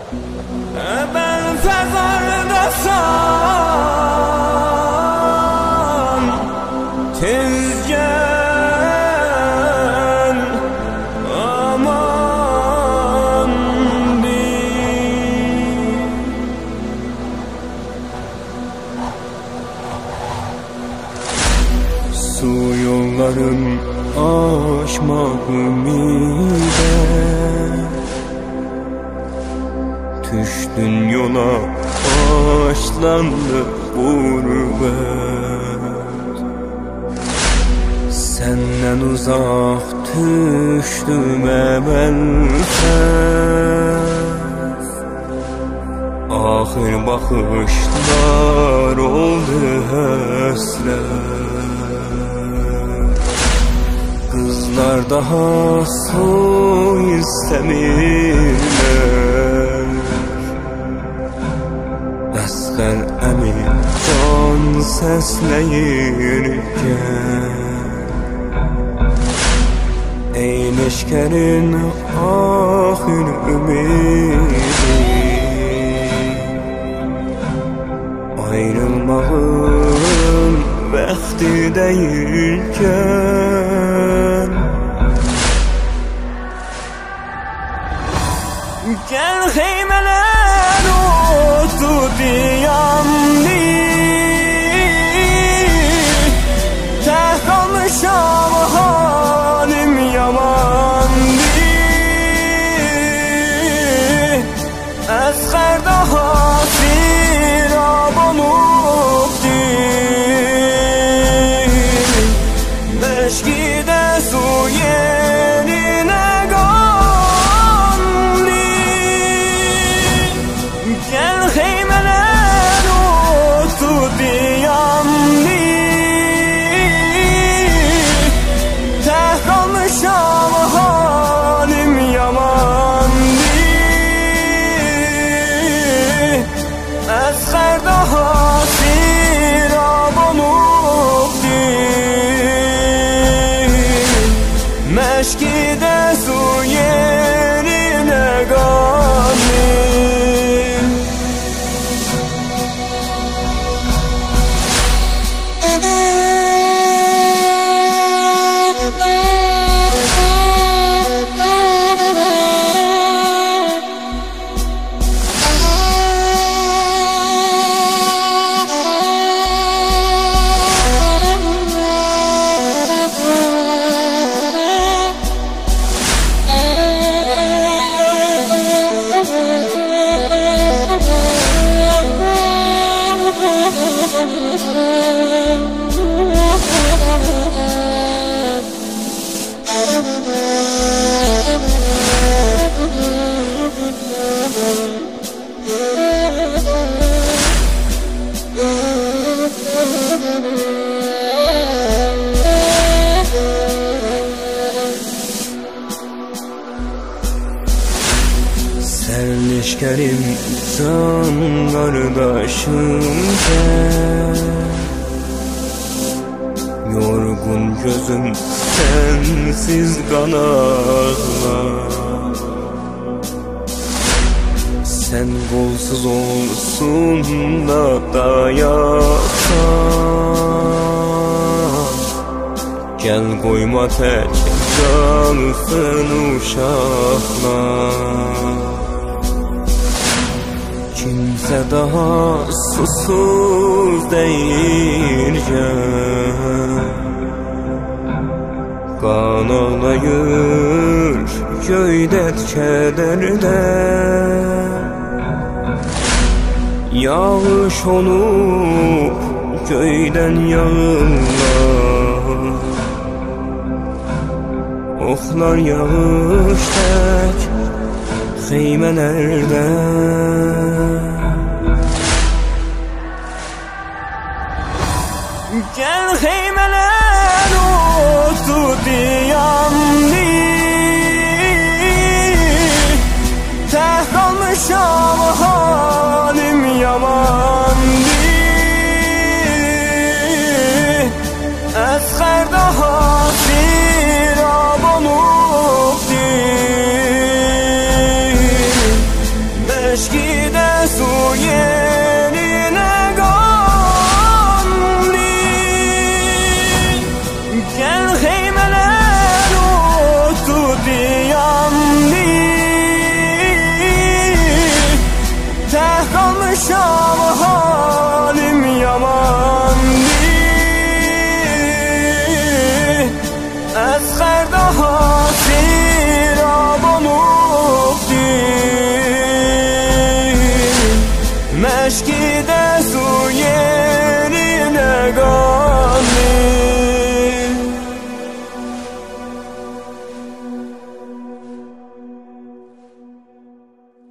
Ben fezardasam tez gel aman değil. Su yollarım aşmak ümide, düştün yola başlandı gurbet. Senden uzak düştüm emelsiz, ahir bakışlar oldu hasret. Kızlar daha su istemirler, Əsqər əmi can səsləyirkən, ey leşkərin axir ümidi, ayrılmağın vaxtı deyilkən, gel xeymələr otu diyandı, tək qalmışam halim yamandı. Əsqər daha firab olubdu, məşqidə su yerinə qandı. Gel xeymələr otu diyandı, tək qalmışam halim yamandı. Əsqər daha firab olubdu, məşqidə su yerinə qandı. Sen leşkerim, can kardeşim sen, yorgun gözüm sensiz kan ağlar. Sen kolsuz olsun da dayasan, gel koyma tek cansın uşaklar. Kimse daha susuz değilken, kan ağlayır köydet kederde. Yağış olup köyden yağırlar, oklar yağış tek xeymelerde. Gel xeymələr otu diyandı, tək qalmışam halim yamandı. Əsqər daha firab olubdu, مشکیده سویری نگاندی گل خیملن و تو دیامدی ته kalmışam halim yamandı Esger daha sirab olubdi Meşkide su yerine qaldı